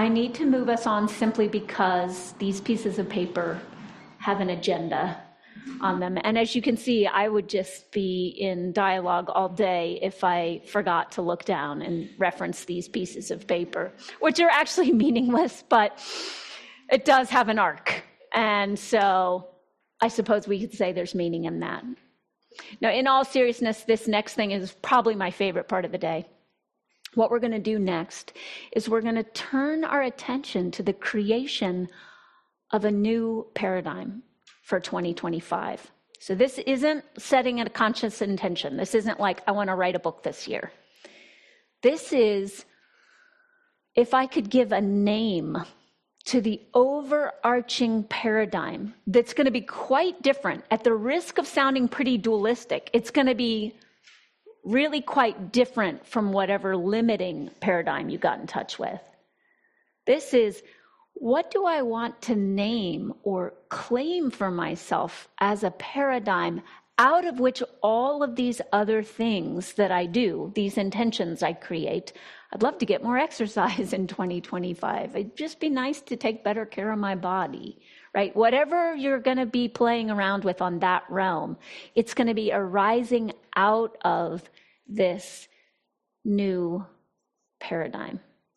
I need to move us on simply because these pieces of paper have an agenda on them. And as you can see, I would just be in dialogue all day if I forgot to look down and reference these pieces of paper, which are actually meaningless, but it does have an arc. And so I suppose we could say there's meaning in that. Now, in all seriousness, this next thing is probably my favorite part of the day. What we're going to do next is we're going to turn our attention to the creation of a new paradigm for 2025. So this isn't setting a conscious intention. This isn't like, I want to write a book this year. This is, if I could give a name to the overarching paradigm that's going to be quite different, at the risk of sounding pretty dualistic, it's going to be really quite different from whatever limiting paradigm you got in touch with. This is, what do I want to name or claim for myself as a paradigm out of which all of these other things that I do, these intentions I create? I'd love to get more exercise in 2025. It'd just be nice to take better care of my body, right? Whatever you're going to be playing around with on that realm, it's going to be arising out of this new paradigm.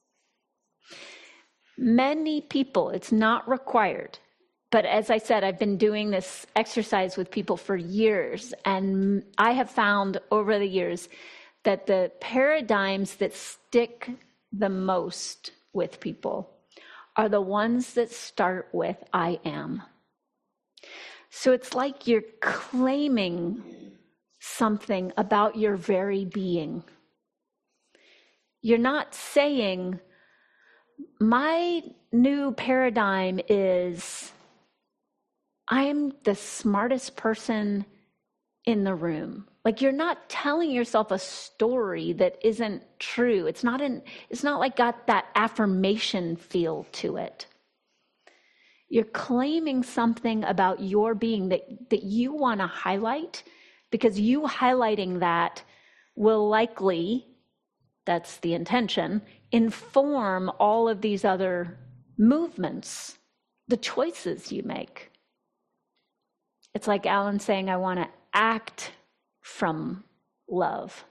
Many people, it's not required, but as I said, I've been doing this exercise with people for years, and I have found over the years that the paradigms that stick the most with people are the ones that start with I am. So it's like you're claiming something about your very being. You're not saying, my new paradigm is, I am the smartest person in the room. Like, you're not telling yourself a story that isn't true. It's not like got that affirmation feel to it. You're claiming something about your being that you want to highlight, because you highlighting that will likely, that's the intention, inform all of these other movements, the choices you make. It's like Alan saying, I want to act from love.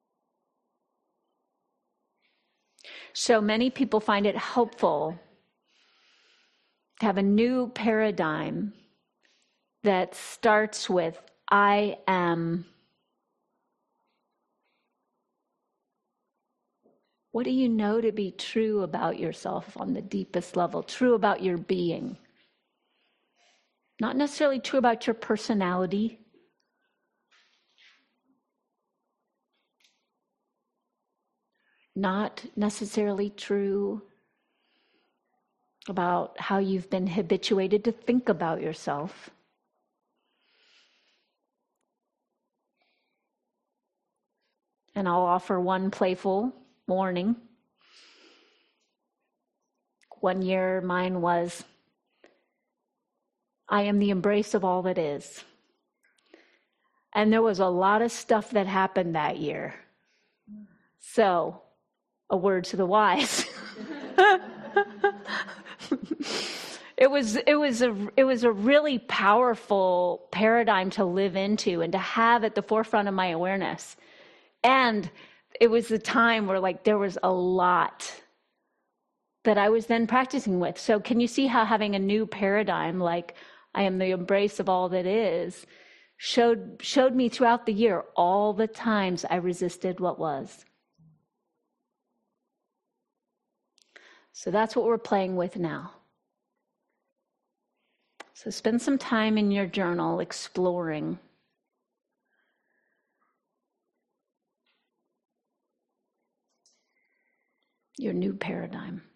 So many people find it helpful to have a new paradigm that starts with I am. What do you know to be true about yourself on the deepest level, true about your being? Not necessarily true about your personality. Not necessarily true about how you've been habituated to think about yourself. And I'll offer one playful warning. One year mine was, I am the embrace of all that is. And there was a lot of stuff that happened that year. So, a word to the wise. It was a really powerful paradigm to live into and to have at the forefront of my awareness. And it was a time where there was a lot that I was then practicing with. So can you see how having a new paradigm, like I am the embrace of all that is, showed me throughout the year all the times I resisted what was. So that's what we're playing with now. So spend some time in your journal exploring your new paradigm.